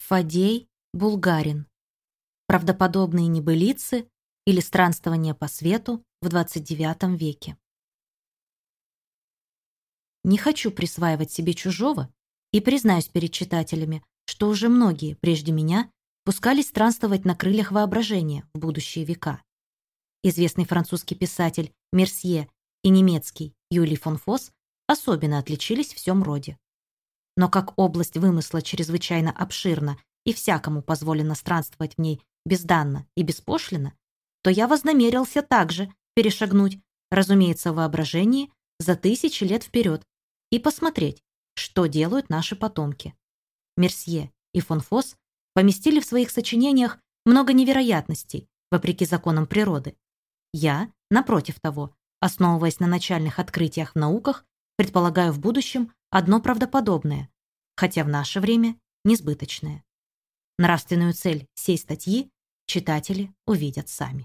Фадей Булгарин. Правдоподобные небылицы или странствования по свету в XXIX веке. Не хочу присваивать себе чужого и признаюсь перед читателями, что уже многие, прежде меня, пускались странствовать на крыльях воображения в будущие века. Известный французский писатель Мерсье и немецкий Юлий фон Фосс особенно отличились в сём роде. Но как область вымысла чрезвычайно обширна и всякому позволено странствовать в ней безданно и беспошлино, то я вознамерился также перешагнуть, разумеется, в воображении за тысячи лет вперед и посмотреть, что делают наши потомки. Мерсье и фон Фосс поместили в своих сочинениях много невероятностей, вопреки законам природы. Я, напротив того, основываясь на начальных открытиях в науках, предполагаю в будущем одно правдоподобное, хотя в наше время несбыточное. Нравственную цель сей статьи читатели увидят сами.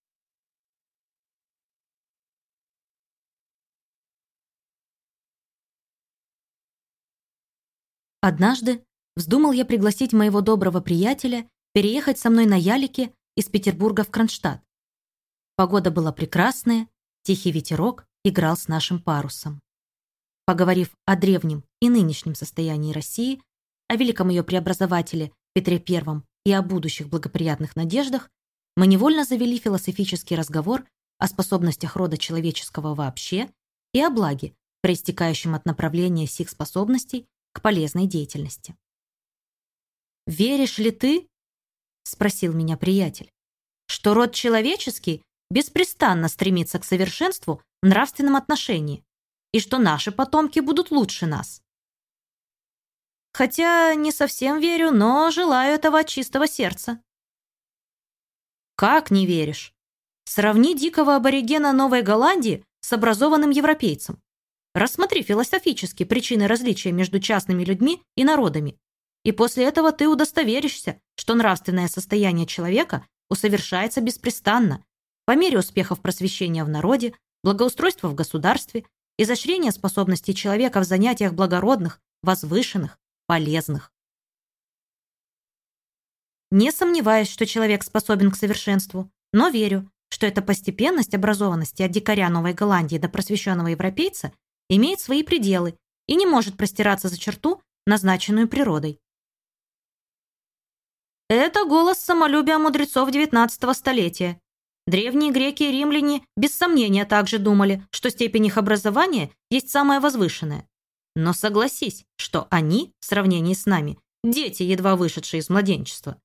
Однажды вздумал я пригласить моего доброго приятеля переехать со мной на ялике из Петербурга в Кронштадт. Погода была прекрасная, тихий ветерок играл с нашим парусом. Поговорив о древнем и нынешнем состоянии России, о великом ее преобразователе Петре I и о будущих благоприятных надеждах, мы невольно завели философический разговор о способностях рода человеческого вообще и о благе, проистекающем от направления сих способностей к полезной деятельности. «Веришь ли ты, — спросил меня приятель, — что род человеческий беспрестанно стремится к совершенству в нравственном отношении и что наши потомки будут лучше нас?» «Хотя не совсем верю, но желаю этого от чистого сердца». «Как не веришь? Сравни дикого аборигена Новой Голландии с образованным европейцем. Рассмотри философически причины различия между частными людьми и народами, и после этого ты удостоверишься, что нравственное состояние человека усовершается беспрестанно по мере успехов просвещения в народе, благоустройства в государстве, изощрения способностей человека в занятиях благородных, возвышенных, полезных. Не сомневаюсь, что человек способен к совершенству, но верю, что эта постепенность образованности от дикаря Новой Голландии до просвещенного европейца имеет свои пределы и не может простираться за черту, назначенную природой. Это голос самолюбия мудрецов XIX столетия. Древние греки и римляне без сомнения также думали, что степень их образования есть самая возвышенная. Но согласись, что они, в сравнении с нами, дети, едва вышедшие из младенчества.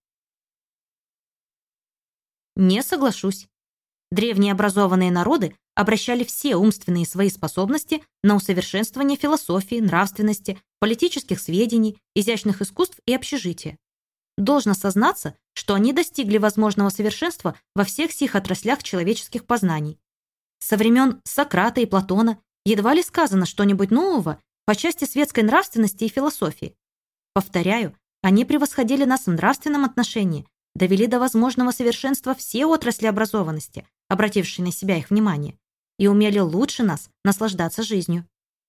Не соглашусь. Древние образованные народы обращали все умственные свои способности на усовершенствование философии, нравственности, политических сведений, изящных искусств и общежития. Должно сознаться, что они достигли возможного совершенства во всех сих отраслях человеческих познаний. Со времен Сократа и Платона едва ли сказано что-нибудь нового по части светской нравственности и философии. Повторяю, они превосходили нас в нравственном отношении, довели до возможного совершенства все отрасли образованности, обратившие на себя их внимание, и умели лучше нас наслаждаться жизнью.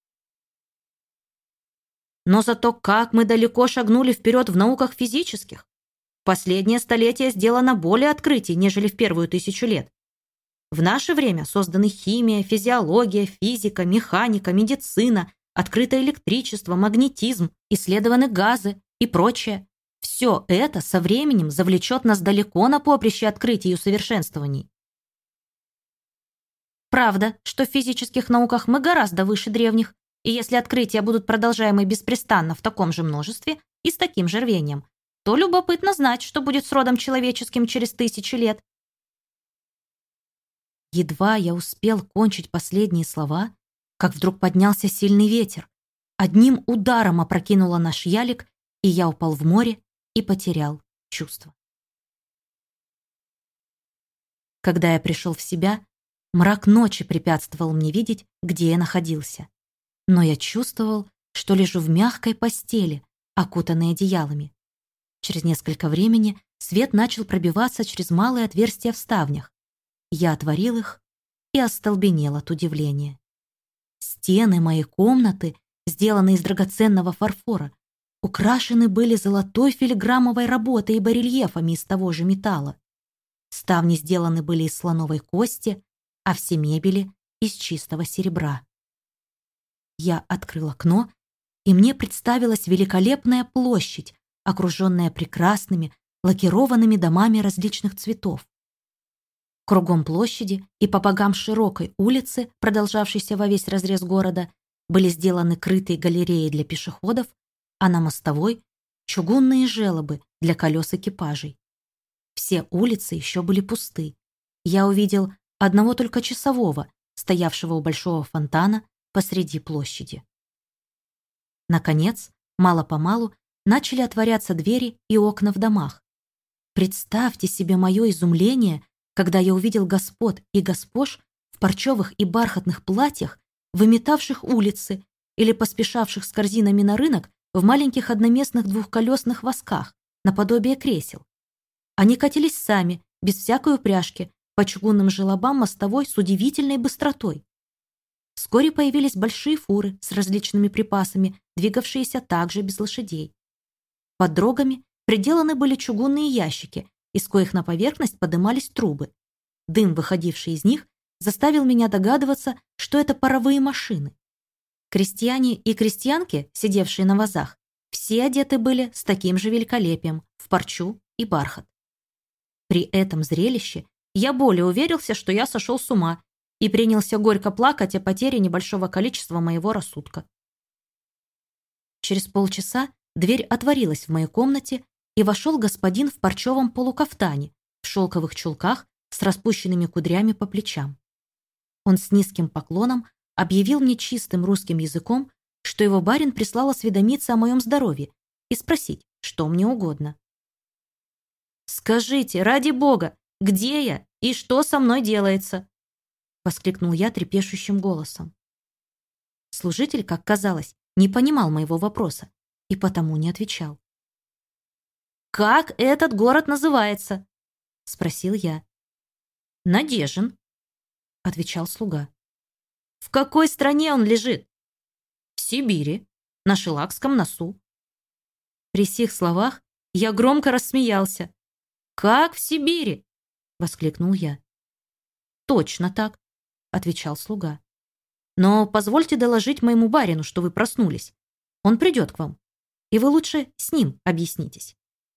Но зато как мы далеко шагнули вперед в науках физических. В последнее столетие сделано более открытий, нежели в первую 1000 лет. В наше время созданы химия, физиология, физика, механика, медицина, открыто электричество, магнетизм, исследованы газы и прочее. Все это со временем завлечет нас далеко на поприще открытий и усовершенствований. Правда, что в физических науках мы гораздо выше древних, и если открытия будут продолжаемы беспрестанно в таком же множестве и с таким же рвением, то любопытно знать, что будет с родом человеческим через 1000 лет. Едва я успел кончить последние слова, как вдруг поднялся сильный ветер. Одним ударом опрокинуло наш ялик, и я упал в море и потерял чувство. Когда я пришел в себя, мрак ночи препятствовал мне видеть, где я находился. Но я чувствовал, что лежу в мягкой постели, окутанной одеялами. Через несколько времени свет начал пробиваться через малые отверстия в ставнях. Я отворил их и остолбенел от удивления. Стены моей комнаты сделаны из драгоценного фарфора, украшены были золотой филиграммовой работой и барельефами из того же металла. Ставни сделаны были из слоновой кости, а все мебели — из чистого серебра. Я открыл окно, и мне представилась великолепная площадь, окруженная прекрасными, лакированными домами различных цветов. Кругом площади и по бокам широкой улицы, продолжавшейся во весь разрез города, были сделаны крытые галереи для пешеходов, а на мостовой — чугунные желобы для колес экипажей. Все улицы еще были пусты. Я увидел одного только часового, стоявшего у большого фонтана посреди площади. Наконец, мало-помалу, начали отворяться двери и окна в домах. Представьте себе мое изумление, когда я увидел господ и госпож в парчевых и бархатных платьях, выметавших улицы или поспешавших с корзинами на рынок в маленьких одноместных двухколесных восках, наподобие кресел. Они катились сами, без всякой упряжки, по чугунным желобам мостовой с удивительной быстротой. Вскоре появились большие фуры с различными припасами, двигавшиеся также без лошадей. Под дрогами приделаны были чугунные ящики, из коих на поверхность подымались трубы. Дым, выходивший из них, заставил меня догадываться, что это паровые машины. Крестьяне и крестьянки, сидевшие на вазах, все одеты были с таким же великолепием, в парчу и бархат. При этом зрелище я более уверился, что я сошел с ума, и принялся горько плакать о потере небольшого количества моего рассудка. Через полчаса дверь отворилась в моей комнате, и вошел господин в парчевом полукафтане, в шелковых чулках с распущенными кудрями по плечам. Он с низким поклоном объявил мне чистым русским языком, что его барин прислал осведомиться о моем здоровье и спросить, что мне угодно. «Скажите, ради бога, где я и что со мной делается?» — воскликнул я трепещущим голосом. Служитель, как казалось, не понимал моего вопроса и потому не отвечал. «Как этот город называется?» — спросил я. «Надежин», — отвечал слуга. «В какой стране он лежит?» «В Сибири, на Шилакском носу». При сих словах я громко рассмеялся. «Как в Сибири?» — воскликнул я. «Точно так», — отвечал слуга. «Но позвольте доложить моему барину, что вы проснулись. Он придет к вам, и вы лучше с ним объяснитесь».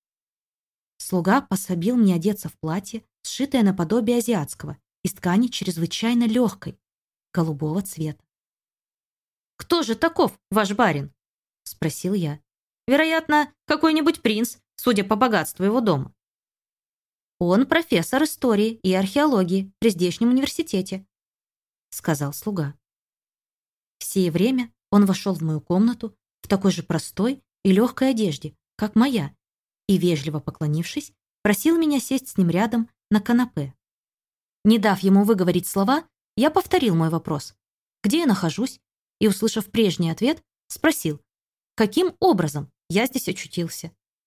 Слуга пособил мне одеться в платье, сшитое наподобие азиатского, из ткани чрезвычайно легкой, голубого цвета. «Кто же таков ваш барин?» — спросил я. «Вероятно, какой-нибудь принц, судя по богатству его дома». «Он профессор истории и археологии при здешнем университете», — сказал слуга. В сие время он вошел в мою комнату в такой же простой и легкой одежде, как моя, и, вежливо поклонившись, просил меня сесть с ним рядом на канапе. Не дав ему выговорить слова, я повторил мой вопрос, где я нахожусь, и, услышав прежний ответ, спросил, каким образом я здесь очутился.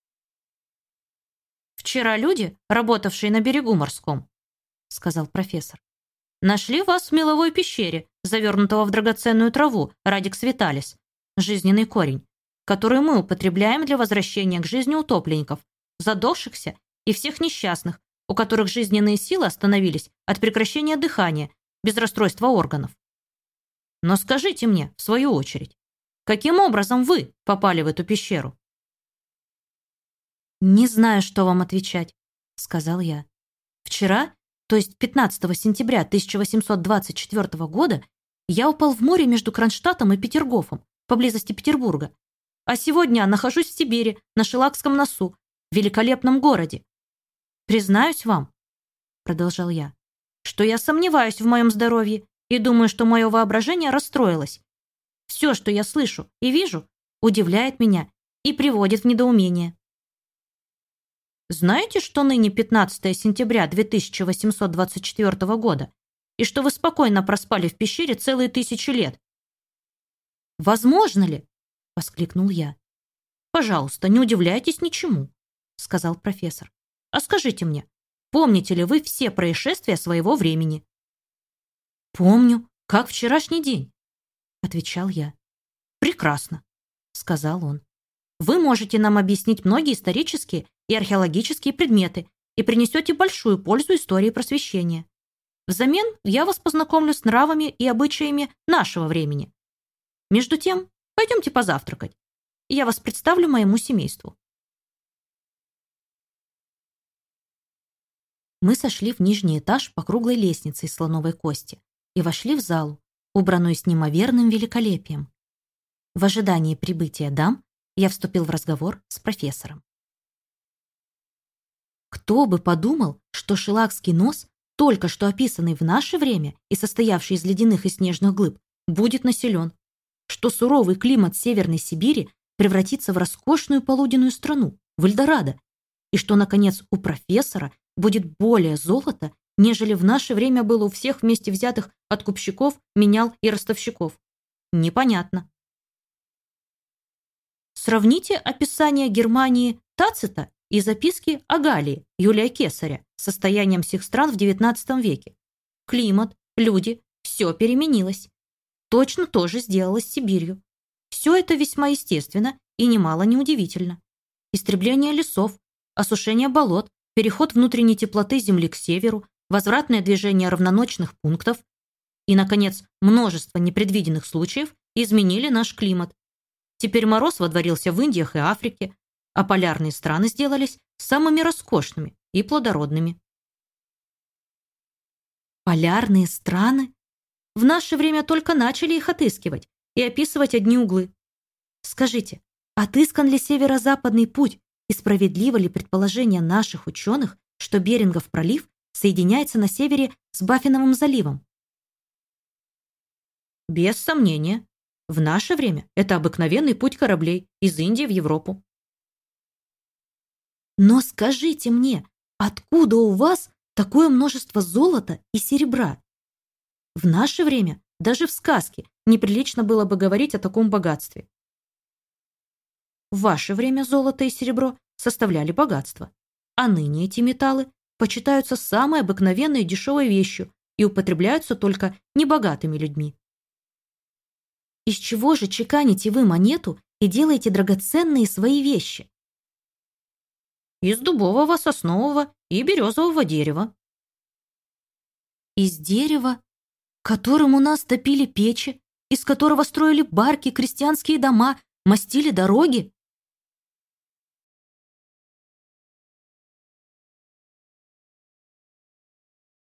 «Вчера люди, работавшие на берегу морском, — сказал профессор, — нашли вас в меловой пещере, завернутого в драгоценную траву, радикс виталис, жизненный корень, который мы употребляем для возвращения к жизни утопленников, задохшихся и всех несчастных, у которых жизненные силы остановились от прекращения дыхания, без расстройства органов. Но скажите мне, в свою очередь, каким образом вы попали в эту пещеру?» «Не знаю, что вам отвечать», — сказал я. «Вчера, то есть 15 сентября 1824 года, я упал в море между Кронштадтом и Петергофом, поблизости Петербурга. А сегодня нахожусь в Сибири, на Шилакском носу, в великолепном городе. Признаюсь вам, — продолжал я, — что я сомневаюсь в моем здоровье и думаю, что мое воображение расстроилось. Все, что я слышу и вижу, удивляет меня и приводит в недоумение. Знаете, что ныне 15 сентября 2824 года, и что вы спокойно проспали в пещере целые 1000 лет? «Возможно ли?» — воскликнул я. «Пожалуйста, не удивляйтесь ничему», — сказал профессор. «А скажите мне, помните ли вы все происшествия своего времени?» «Помню, как вчерашний день», — отвечал я. «Прекрасно», — сказал он. Вы можете нам объяснить многие исторические и археологические предметы и принесете большую пользу истории просвещения. Взамен я вас познакомлю с нравами и обычаями нашего времени. Между тем, пойдемте позавтракать. Я вас представлю моему семейству». Мы сошли в нижний этаж по круглой лестнице из слоновой кости и вошли в залу, убранную с неимоверным великолепием. В ожидании прибытия дам я вступил в разговор с профессором. Кто бы подумал, что шелакский нос, только что описанный в наше время и состоявший из ледяных и снежных глыб, будет населен, что суровый климат Северной Сибири превратится в роскошную полуденную страну, в Эльдорадо, и что, наконец, у профессора будет более золота, нежели в наше время было у всех вместе взятых откупщиков, менял и ростовщиков. Непонятно. Сравните описание Германии Тацита и записки о Галлии Юлия Кесаря с состоянием всех стран в XIX веке. Климат, люди, все переменилось. Точно то же сделалось с Сибирью. Все это весьма естественно и немало неудивительно. Истребление лесов, осушение болот, переход внутренней теплоты Земли к северу, возвратное движение равноночных пунктов и, наконец, множество непредвиденных случаев изменили наш климат. Теперь мороз водворился в Индиях и Африке, а полярные страны сделались самыми роскошными и плодородными. Полярные страны? В наше время только начали их отыскивать и описывать одни углы. Скажите, отыскан ли северо-западный путь и справедливо ли предположение наших ученых, что Берингов пролив соединяется на севере с Баффиновым заливом? Без сомнения. В наше время это обыкновенный путь кораблей из Индии в Европу. Но скажите мне, откуда у вас такое множество золота и серебра? В наше время даже в сказке неприлично было бы говорить о таком богатстве. В ваше время золото и серебро составляли богатство, а ныне эти металлы почитаются самой обыкновенной и дешевой вещью и употребляются только небогатыми людьми. Из чего же чеканите вы монету и делаете драгоценные свои вещи? Из дубового, соснового и березового дерева. Из дерева, которым у нас топили печи, из которого строили барки, крестьянские дома, мастили дороги?